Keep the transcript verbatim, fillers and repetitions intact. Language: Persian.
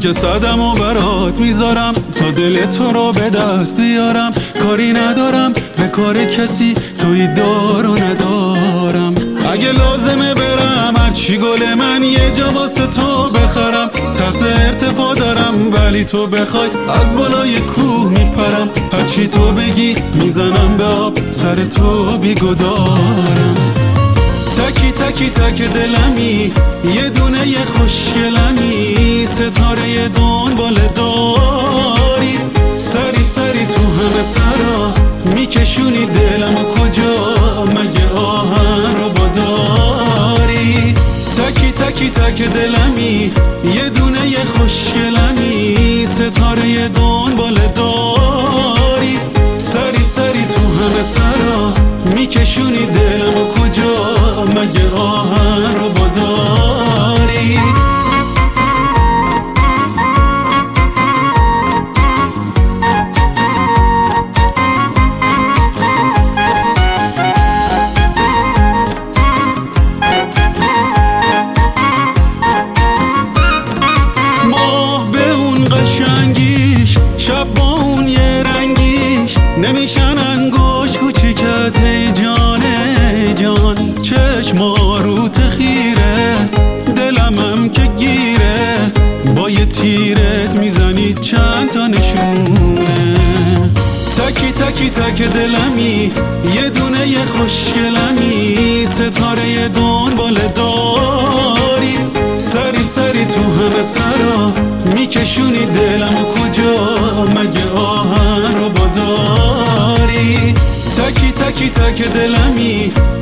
که صدم و برات میذارم تا دل تو رو به دست بیارم. کاری ندارم به کار کسی، توی دار و ندارم. اگه لازمه برم هرچی گل من یه جا واسه تو بخرم. تخت ارتفاع دارم ولی تو بخوای از بالای کوه میپرم. هرچی تو بگی میزنم به آب، سر تو بیگدارم. تکی تکی تک دلمی، یه دونه یه خوشگلمی، ستاره دنبال داری. سری سری تو همه سرا میکشونی دلمو، کجا مگه آهن رو با داری؟ تکی تکی تک دلمی، یه دونه یه خوشگلمی، ستاره دنبال داری. سری سری تو همه سرا میکشونی دلمو، کجا مگه آهن رو با داری؟ ماه به اون قشنگیش، شب با اون یه رنگیش، نمیشن انگوش کوچیکت ای جان ای جان. چشما رو تخیره، دلمم که گیره، با یه تیرت میزنی چند تا نشونه. تکی تکی تک دلمی، یه دونه یه خوشگلمی، ستاره دنبال داری. سری سری تو همه سرا میکشونی دلمو، کجا مگه آهن رو با داری؟ تکی تکی تک دلمی،